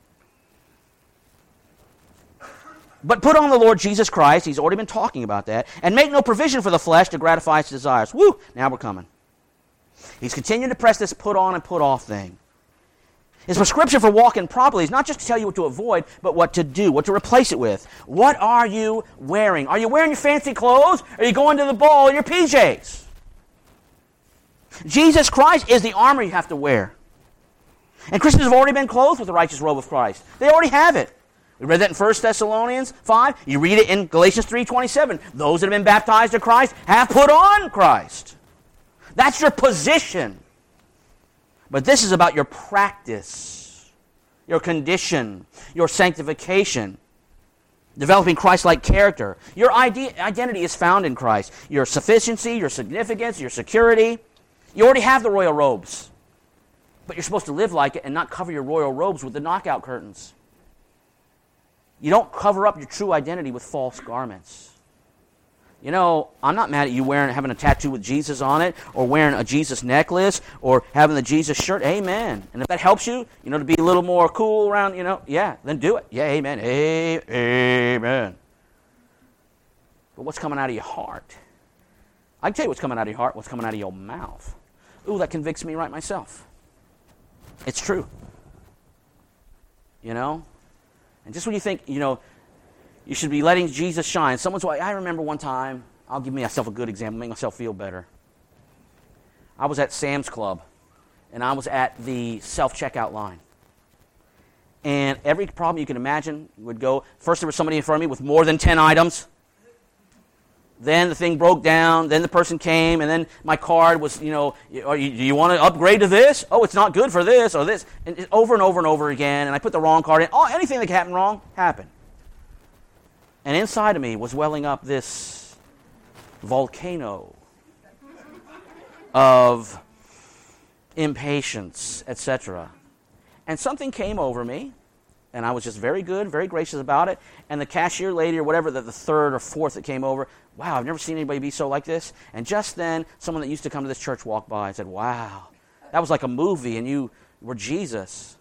Speaker 1: But put on the Lord Jesus Christ, he's already been talking about that, and make no provision for the flesh to gratify its desires. Woo! Now we're coming. He's continuing to press this put on and put off thing. His prescription for walking properly is not just to tell you what to avoid, but what to do, what to replace it with. What are you wearing? Are you wearing your fancy clothes, or are you going to the ball in your P Js? Jesus Christ is the armor you have to wear. And Christians have already been clothed with the righteous robe of Christ. They already have it. We read that in First Thessalonians five. You read it in Galatians three twenty-seven. Those that have been baptized to Christ have put on Christ. That's your position. But this is about your practice, your condition, your sanctification, developing Christ-like character. Your ide- identity is found in Christ. Your sufficiency, your significance, your security. You already have the royal robes. But you're supposed to live like it and not cover your royal robes with the knockout curtains. You don't cover up your true identity with false garments. You know, I'm not mad at you wearing having a tattoo with Jesus on it, or wearing a Jesus necklace, or having the Jesus shirt. Amen. And if that helps you, you know, to be a little more cool around, you know, yeah, then do it. Yeah, amen. Amen. But what's coming out of your heart? I can tell you what's coming out of your heart, what's coming out of your mouth. Ooh, that convicts me right myself. It's true. You know? And just when you think, you know, you should be letting Jesus shine. Someone's like, I remember one time, I'll give myself a good example, make myself feel better. I was at Sam's Club, and I was at the self-checkout line. And every problem you can imagine would go, first there was somebody in front of me with more than ten items. Then the thing broke down. Then the person came, and then my card was, you know, you, you, do you want to upgrade to this? Oh, it's not good for this or this. And it, over and over and over again, and I put the wrong card in. Oh, anything that happened wrong happened. And inside of me was welling up this volcano of impatience, et cetera. And something came over me, and I was just very good, very gracious about it. And the cashier lady or whatever, the, the third or fourth that came over, wow, I've never seen anybody be so like this. And just then, someone that used to come to this church walked by and said, wow, that was like a movie, and you were Jesus.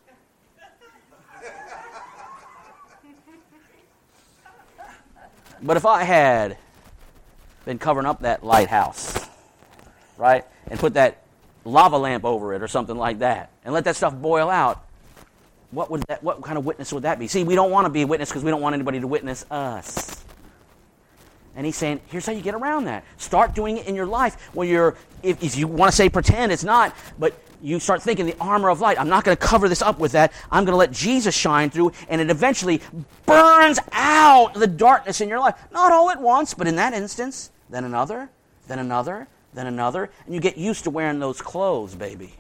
Speaker 1: But if I had been covering up that lighthouse, right, and put that lava lamp over it or something like that, and let that stuff boil out, what would that? What kind of witness would that be? See, we don't want to be a witness because we don't want anybody to witness us. And he's saying, here's how you get around that. Start doing it in your life when you're, if, if you want to say pretend, it's not, but you start thinking the armor of light. I'm not going to cover this up with that. I'm going to let Jesus shine through, and it eventually burns out the darkness in your life. Not all at once, but in that instance, then another, then another, then another, and you get used to wearing those clothes, baby.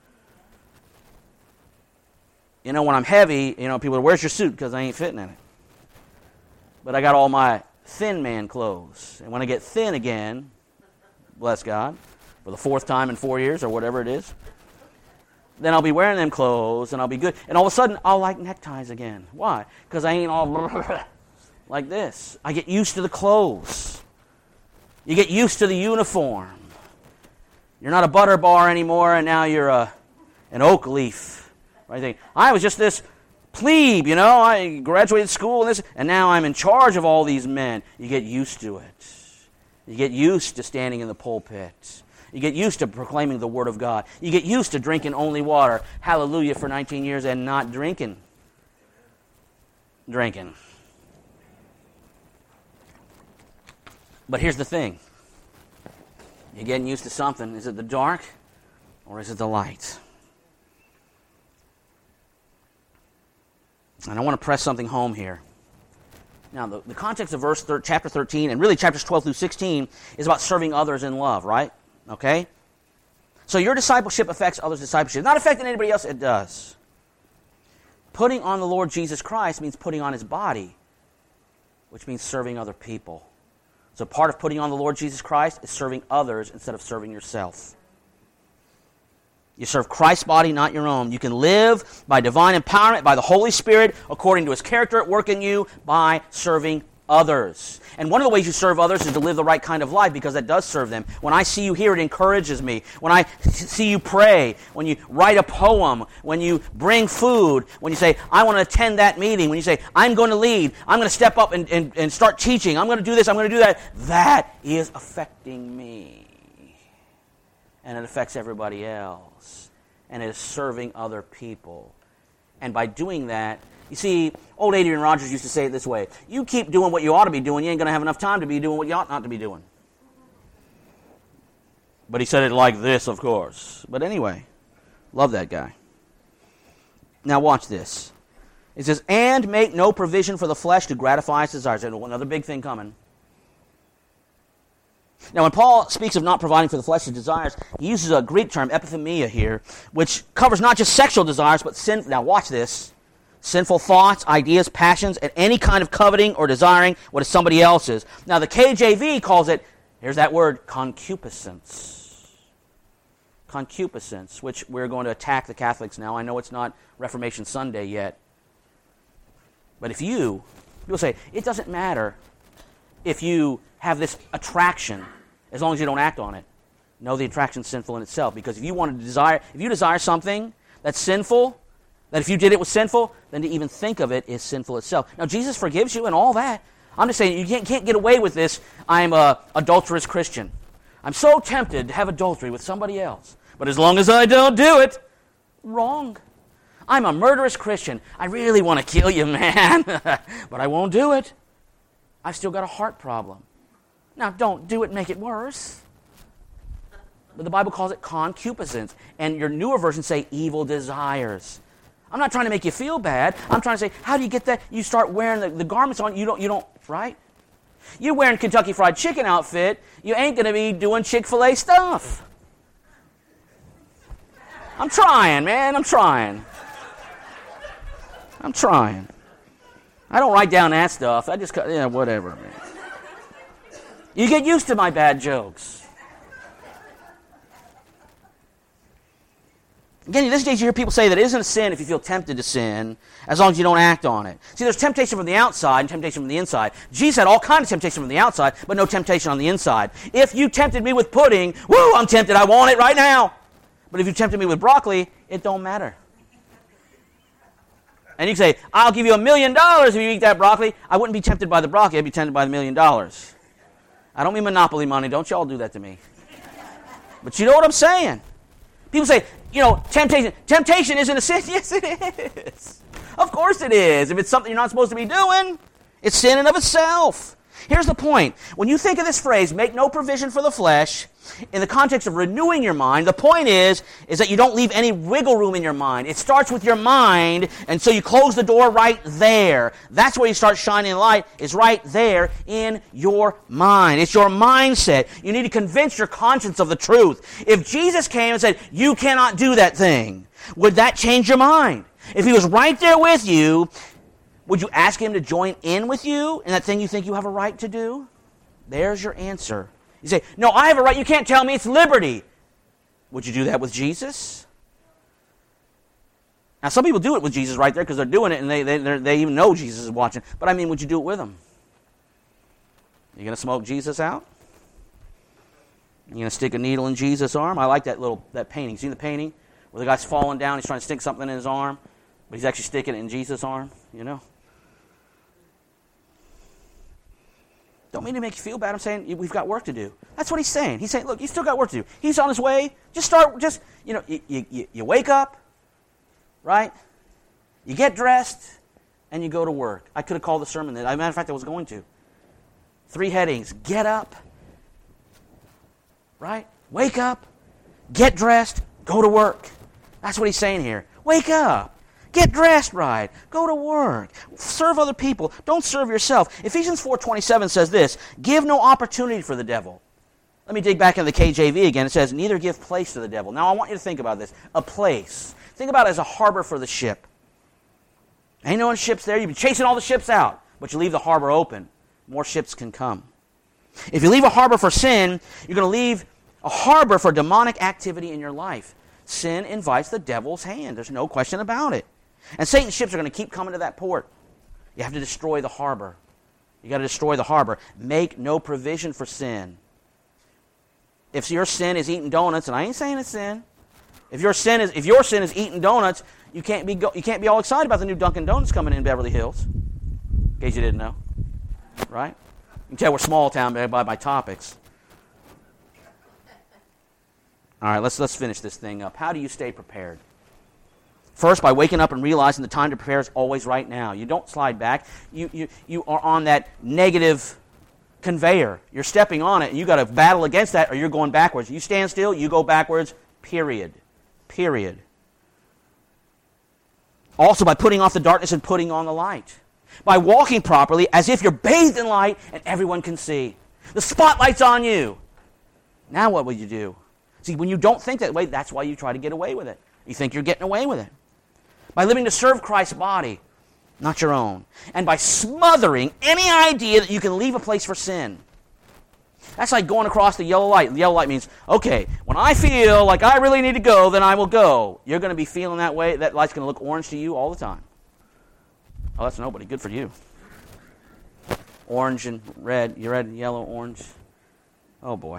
Speaker 1: You know, when I'm heavy, you know, people are, where's your suit? Because I ain't fitting in it. But I got all my thin man clothes. And when I get thin again, bless God, for the fourth time in four years or whatever it is, then I'll be wearing them clothes and I'll be good. And all of a sudden, I'll like neckties again. Why? Because I ain't all like this. I get used to the clothes. You get used to the uniform. You're not a butter bar anymore, and now you're a, an oak leaf. I think, I was just this plebe, you know, I graduated school and this, and now I'm in charge of all these men. You get used to it. You get used to standing in the pulpit. You get used to proclaiming the Word of God. You get used to drinking only water. Hallelujah for nineteen years and not drinking. Drinking. But here's the thing. You're getting used to something. Is it the dark or is it the light? And I want to press something home here. Now, the, the context of verse thir- chapter thirteen, and really chapters twelve through sixteen, is about serving others in love, right? Okay? So your discipleship affects others' discipleship. Not affecting anybody else, it does. Putting on the Lord Jesus Christ means putting on His body, which means serving other people. So part of putting on the Lord Jesus Christ is serving others instead of serving yourself. You serve Christ's body, not your own. You can live by divine empowerment, by the Holy Spirit, according to His character at work in you, by serving others. And one of the ways you serve others is to live the right kind of life, because that does serve them. When I see you here, it encourages me. When I see you pray, when you write a poem, when you bring food, when you say, I want to attend that meeting, when you say, I'm going to lead, I'm going to step up and, and, and start teaching, I'm going to do this, I'm going to do that, that is affecting me. And it affects everybody else. And it is serving other people. And by doing that, you see, old Adrian Rogers used to say it this way: you keep doing what you ought to be doing, you ain't going to have enough time to be doing what you ought not to be doing. But he said it like this, of course. But anyway, love that guy. Now watch this. It says, and make no provision for the flesh to gratify its desires. There's another big thing coming. Now, when Paul speaks of not providing for the flesh's desires, he uses a Greek term, epithumia here, which covers not just sexual desires, but sin. Now, watch this. Sinful thoughts, ideas, passions, and any kind of coveting or desiring what is somebody else's. Now, the K J V calls it, here's that word, concupiscence. Concupiscence, which we're going to attack the Catholics now. I know it's not Reformation Sunday yet. But if you, people say, it doesn't matter if you have this attraction, as long as you don't act on it. No, the attraction's sinful in itself, because if you want to desire, if you desire something that's sinful, that if you did it was sinful, then to even think of it is sinful itself. Now, Jesus forgives you and all that. I'm just saying, you can't, can't get away with this, I'm a adulterous Christian. I'm so tempted to have adultery with somebody else. But as long as I don't do it, wrong. I'm a murderous Christian. I really want to kill you, man. But I won't do it. I've still got a heart problem. Now, don't do it and make it worse. But the Bible calls it concupiscence. And your newer versions say evil desires. I'm not trying to make you feel bad. I'm trying to say, how do you get that? You start wearing the, the garments on, you don't, you don't, right? You're wearing Kentucky Fried Chicken outfit, you ain't going to be doing Chick-fil-A stuff. I'm trying, man, I'm trying. I'm trying. I don't write down that stuff. I just, yeah, whatever, man. You get used to my bad jokes. Again, these days you hear people say that it isn't a sin if you feel tempted to sin, as long as you don't act on it. See, there's temptation from the outside and temptation from the inside. Jesus had all kinds of temptation from the outside, but no temptation on the inside. If you tempted me with pudding, woo, I'm tempted, I want it right now. But if you tempted me with broccoli, it don't matter. And you can say, I'll give you a million dollars if you eat that broccoli. I wouldn't be tempted by the broccoli, I'd be tempted by the million dollars. I don't mean monopoly money, don't y'all do that to me. But you know what I'm saying? People say, you know, temptation. Temptation isn't a sin. Yes, it is. Of course it is. If it's something you're not supposed to be doing, it's sin in of itself. Here's the point. When you think of this phrase, make no provision for the flesh, in the context of renewing your mind, the point is, is that you don't leave any wiggle room in your mind. It starts with your mind, and so you close the door right there. That's where you start shining light, is right there in your mind. It's your mindset. You need to convince your conscience of the truth. If Jesus came and said, you cannot do that thing, would that change your mind? If he was right there with you, would you ask him to join in with you in that thing you think you have a right to do? There's your answer. You say, no, I have a right. You can't tell me, it's liberty. Would you do that with Jesus? Now, some people do it with Jesus right there because they're doing it and they, they, they even know Jesus is watching. But I mean, would you do it with him? You going to smoke Jesus out? You going to stick a needle in Jesus' arm? I like that little that painting. See the painting? Where the guy's falling down, he's trying to stick something in his arm, but he's actually sticking it in Jesus' arm, you know? Don't mean to make you feel bad. I'm saying we've got work to do. That's what he's saying. He's saying, look, you still got work to do. He's on his way. Just start, just, you know, you, you, you wake up, right? You get dressed, and you go to work. I could have called the sermon that. As a matter of fact, I was going to. Three headings. Get up, right? Wake up, get dressed, go to work. That's what he's saying here. Wake up. Get dressed right. Go to work. Serve other people. Don't serve yourself. Ephesians four twenty-seven says this, give no opportunity for the devil. Let me dig back into the K J V again. It says, neither give place to the devil. Now, I want you to think about this. A place. Think about it as a harbor for the ship. Ain't no ships there. You've been chasing all the ships out, but you leave the harbor open. More ships can come. If you leave a harbor for sin, you're going to leave a harbor for demonic activity in your life. Sin invites the devil's hand. There's no question about it. And Satan's ships are going to keep coming to that port. You have to destroy the harbor. You got to destroy the harbor. Make no provision for sin. If your sin is eating donuts, and I ain't saying it's sin. If your sin is if your sin is eating donuts, you can't be go, you can't be all excited about the new Dunkin' Donuts coming in Beverly Hills. In case you didn't know, right? You can tell we're small town by my topics. All right, let's let's finish this thing up. How do you stay prepared? First, by waking up and realizing the time to prepare is always right now. You don't slide back. You you you are on that negative conveyor. You're stepping on it, and you got to battle against that, or you're going backwards. You stand still, you go backwards. Period. Period. Also, by putting off the darkness and putting on the light. By walking properly, as if you're bathed in light and everyone can see. The spotlight's on you. Now, what will you do? See, when you don't think that way, that's why you try to get away with it. You think you're getting away with it. By living to serve Christ's body, not your own. And by smothering any idea that you can leave a place for sin. That's like going across the yellow light. The yellow light means, okay, when I feel like I really need to go, then I will go. You're going to be feeling that way. That light's going to look orange to you all the time. Oh, that's nobody. Good for you. Orange and red. You red, yellow, orange. Oh, boy.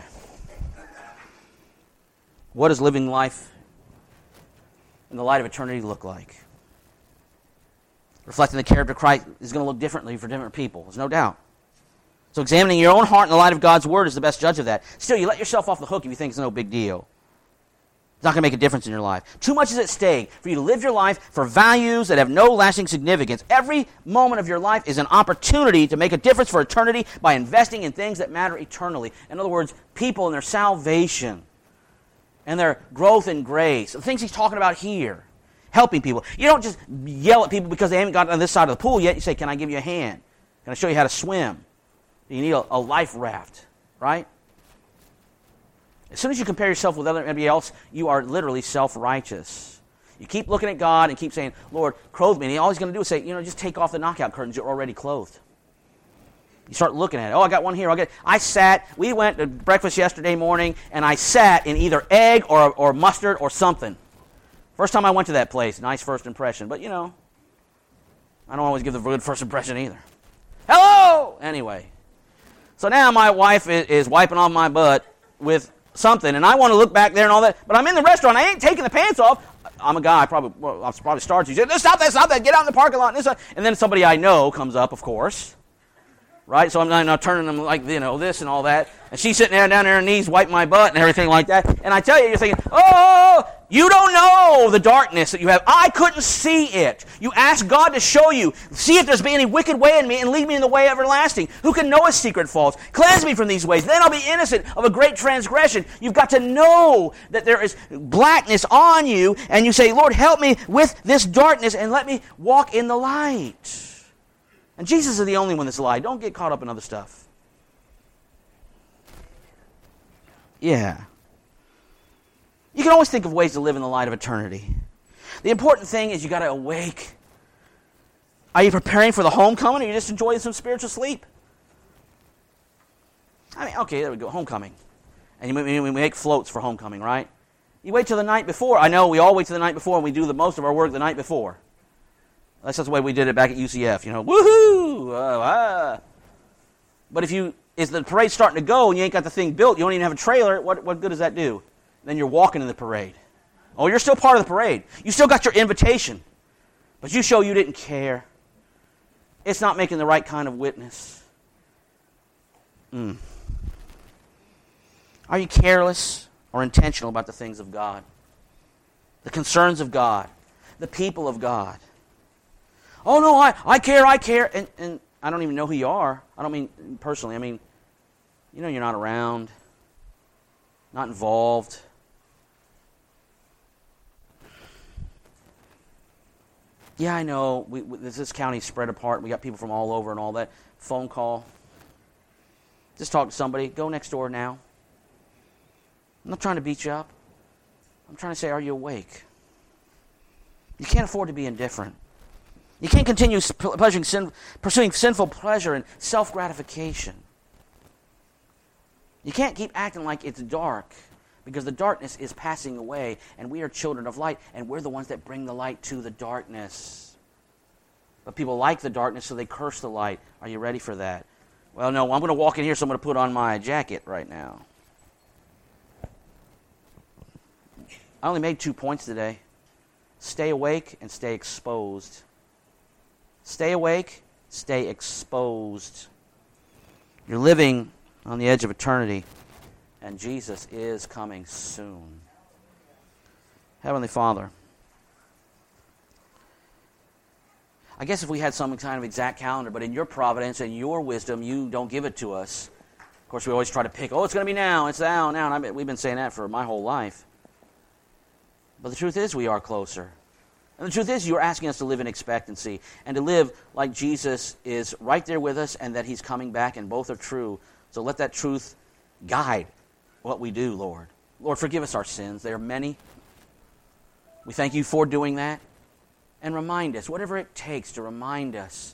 Speaker 1: What does living life in the light of eternity look like? Reflecting the character of Christ is going to look differently for different people. There's no doubt. So examining your own heart in the light of God's Word is the best judge of that. Still, you let yourself off the hook if you think it's no big deal. It's not going to make a difference in your life. Too much is at stake for you to live your life for values that have no lasting significance. Every moment of your life is an opportunity to make a difference for eternity by investing in things that matter eternally. In other words, people and their salvation and their growth in grace. The things he's talking about here. Helping people. You don't just yell at people because they haven't gotten on this side of the pool yet. You say, can I give you a hand? Can I show you how to swim? You need a, a life raft, right? As soon as you compare yourself with everybody else, you are literally self-righteous. You keep looking at God and keep saying, Lord, clothe me. And all he's going to do is say, you know, just take off the knockout curtains. You're already clothed. You start looking at it. Oh, I got one here. I got. I sat. We went to breakfast yesterday morning, and I sat in either egg or, or mustard or something. First time I went to that place. Nice first impression. But, you know, I don't always give the good first impression either. Hello! Anyway. So now my wife is, is wiping off my butt with something, and I want to look back there and all that, but I'm in the restaurant. I ain't taking the pants off. I'm a guy. I probably, well, I'll probably start to say, stop that, stop that, get out in the parking lot. And, this, and then somebody I know comes up, of course. Right? So I'm not, not turning them like, you know, this and all that. And she's sitting there down there on her knees, wiping my butt and everything like that. And I tell you, you're thinking, oh, you don't know the darkness that you have. I couldn't see it. You ask God to show you. See if there's been any wicked way in me and lead me in the way everlasting. Who can know his secret faults? Cleanse me from these ways. Then I'll be innocent of a great transgression. You've got to know that there is blackness on you. And you say, Lord, help me with this darkness and let me walk in the light. And Jesus is the only one that's lied. Don't get caught up in other stuff. Yeah. You can always think of ways to live in the light of eternity. The important thing is you got to awake. Are you preparing for the homecoming, or are you just enjoying some spiritual sleep? I mean, okay, there we go, homecoming. And you, we make floats for homecoming, right? You wait till the night before. I know we all wait till the night before, and we do the most of our work the night before. That's just the way we did it back at U C F, you know. Woohoo! Uh, ah. But if you, is the parade starting to go and you ain't got the thing built, you don't even have a trailer, what, what good does that do? Then you're walking in the parade. Oh, you're still part of the parade. You still got your invitation. But you show you didn't care. It's not making the right kind of witness. Mm. Are you careless or intentional about the things of God? The concerns of God? The people of God? Oh, no, I, I care, I care. And, and I don't even know who you are. I don't mean personally. I mean, you know you're not around, not involved. Yeah, I know. We, we, this county's spread apart. We got people from all over and all that. Phone call. Just talk to somebody. Go next door now. I'm not trying to beat you up. I'm trying to say, are you awake? You can't afford to be indifferent. You can't continue pleasuring sin, pursuing sinful pleasure and self-gratification. You can't keep acting like it's dark, because the darkness is passing away, and we are children of light, and we're the ones that bring the light to the darkness. But people like the darkness, so they curse the light. Are you ready for that? Well, no, I'm going to walk in here, so I'm going to put on my jacket right now. I only made two points today. Stay awake and stay exposed. Stay awake, stay exposed. You're living on the edge of eternity, and Jesus is coming soon. Heavenly Father, I guess if we had some kind of exact calendar, but in your providence and your wisdom, you don't give it to us. Of course, we always try to pick, oh, it's going to be now, it's now, now. And I mean, we've been saying that for my whole life. But the truth is we are closer. And the truth is you're asking us to live in expectancy and to live like Jesus is right there with us and that he's coming back, and both are true. So let that truth guide what we do, Lord. Lord, forgive us our sins. They are many. We thank you for doing that. And remind us, whatever it takes to remind us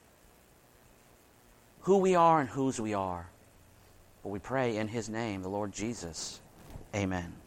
Speaker 1: who we are and whose we are. For we pray in his name, the Lord Jesus. Amen.